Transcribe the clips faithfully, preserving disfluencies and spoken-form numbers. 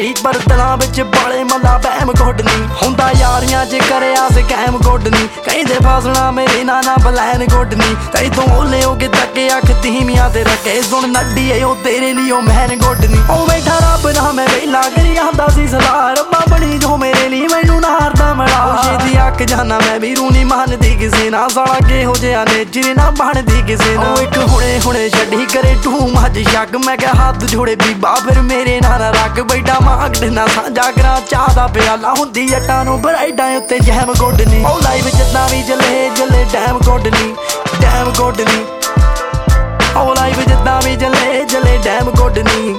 ਸਾਰੀ ਪਰ ਦਿਲਾਂ ਵਿੱਚ ਬਾਲੇ ਮੰਦਾ ਬਹਿਮ ਗੁੱਡ ਨੀ ਹੁੰਦਾ ਯਾਰੀਆਂ ਚ ਕਰਿਆ ਸੇ ਕਹਿਮ ਗੁੱਡ ਨੀ ਕਹਿੰਦੇ ਫਸਣਾ ਮੇਰੇ ਨਾ ਨਾ ਬਲੈਨ ਗੁੱਡ ਨੀ ਤੈ ਤੂੰ ਓਲੇ ਹੋ ਕੇ ਤੱਕੇ ਅੱਖ ਧੀਮੀਆਂ ਤੇ ਰੱਖੇ ਸੁਣ ਨੱਡੀ ਏ ਉਹ ਤੇਰੇ ਲਈ ਉਹ ਮਹਿਨ ਗੁੱਡ ਨੀ ਉਹ ਬੈਠਾ ਰੱਬ ਨਾ ਮੈਂ ਵੇਲਾ ਕਰੀ ਆਂਦਾ ਸੀ ਸਲਾਹ ਰੱਬਾ ਬਣੀ ਜੋ ਮੇਰੇ ਲਈ ਮੈਨੂੰ ਨਾ ਹਰਦਾ ਮੜਾ ਉਹ ਛੇਤੀ ਅੱਕ ਜਾਣਾ ਮੈਂ ਵੀ ਰੂ ਨੀ ਮੰਨਦੀ ਕਿਸੇ ਨਾ ਸਾਲਾ ਕਿਹੋ ਜਿਹਾ ਨੇ ਜਿਹਨੇ ਨਾ ਬਣਦੀ ਕਿਸੇ ਨਾ ਉਹ ਇੱਕ ਹੁਣੇ ਹੁਣੇ ਛੱਡੀ ਕਰੇ ਤੂੰ ਮੱਝ ਸ਼ੱਕ ਮੈਂ ਕਿਹਾ ਹੱਥ ਜੋੜੇ ਬੀਬਾ ਫਿਰ ਮੇਰੇ ਨਾਲ ਰੱਖ ਬੈਠਾ ਮਾਗੜ ਨਾ ਸਾਂਝਾ ਕਰਾਂ ਚਾਹ ਦਾ ਪਿਆਲਾ ਹੁੰਦੀ ਜੱਟਾਂ ਨੂੰ ਬਰਾਈਡਾਂ ਉੱਤੇ ਜੈਮ ਗੁੱਡ ਨੀ ਉਹ ਲਾਈਵ ਜਿੱਦਾਂ ਵੀ ਜਲੇ ਜਲੇ ਡੈਮ ਗੁੱਡ ਨੀ ਡੈਮ ਗੁੱਡ ਨੀ ਉਹ ਲਾਈਵ ਜਿੱਦਾਂ ਵੀ ਜਲੇ ਜਲੇ ਡੈਮ ਗੁੱਡ ਨੀ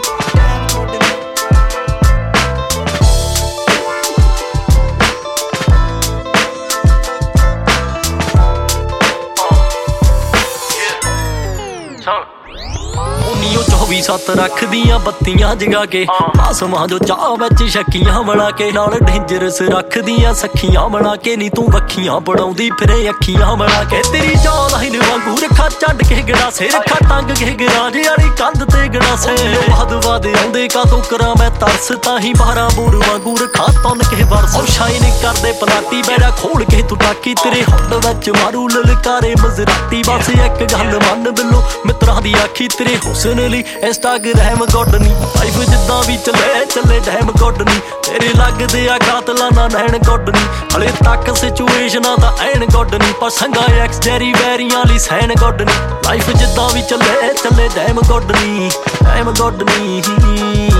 ਚੌਵੀ ਸੱਤ ਰੱਖਦੀਆਂ ਬੱਤੀਆਂ ਜਗਾ ਕੇ ਆਸਮਾਂ ਜੋ ਚਾਹ ਵਿੱਚ ਸ਼ੱਕੀਆਂ ਬਣਾ ਕੇ ਨਾਲ ਡੇਂਜਰਸ ਰੱਖਦੀਆਂ ਸੱਖੀਆਂ ਬਣਾ ਕੇ ਨੀ ਤੂੰ ਵੱਖੀਆਂ ਪੜਾਉਂਦੀ ਫਿਰੇ ਅੱਖੀਆਂ ਬਣਾ ਕੇ ਤੇਰੀ ਜੌ ਲਾਈਨ ਵਾਂਗੂ ਰੱਖਾ ਛੱਡ ਕੇ ਗੜਾਸੇ ਰੱਖਾ ਟੰਗ ਕੇ ਗਰਾਜ ਵਾਲੀ ਕੰਧ ਤੇ ਗੜਾਸੇ ਵੱਧ ਵੱਧ ਆਉਂਦੇ ਕਾਤੋਂ ਕਰਾਂ ਮੈਂ ਤਰਸ ਤਾਂ ਹੀ ਬਾਰਾਂ ਬੂਰ ਵਾਂਗੂ ਰੱਖਾ ਤੁੰਨ ਕੇ ਵਰਸ ਉਹ ਸ਼ਾਈਨ ਕਰਦੇ ਪਲਾਟੀ ਬੈੜਾ ਖੋਲ ਕੇ ਤੂੰ ਟਾਕੀ ਤੇਰੇ ਹੁੱਡ ਵਿੱਚ ਮਾਰੂ ਲਲਕਾਰੇ ਮਜ਼ਰਾਤੀ ਬਸ ਇੱਕ ਗੱਲ ਮੰਨ ਬਿੱਲੋ ਮਿੱਤਰਾਂ ਦੀ ਆਖੀ ਤੇਰੇ ਹੁਸਨ ਲਈ ਇੰਸਟਾਗ੍ਰਾਮ ਗੁੱਡ ਨੀ ਲਾਈਫ ਜਿੱਦਾਂ ਵੀ ਚੱਲੇ ਚੱਲੇ ਡੈਮ ਗੁੱਡ ਨੀ ਤੇਰੇ ਲੱਗਦੇ ਆ ਕਾਤਲਾਂ ਨਾ ਨੈਣ ਗੁੱਡ ਨੀ ਹਲੇ ਤੱਕ ਸਿਚੁਏਸ਼ਨਾਂ ਤਾਂ ਐਨ ਗੁੱਡ ਨੀ ਪਰ ਸੰਗਾ ਐਕਸ ਜੈਰੀ ਵੈਰੀਆਂ ਲਈ ਸੈਨ ਗੁੱਡ ਨੀ ਲਾਈਫ ਜਿੱਦਾਂ ਵੀ ਚੱਲੇ ਚੱਲੇ ਡੈਮ ਗੁੱਡ ਨੀ ਡੈਮ ਗੁੱਡ ਨੀ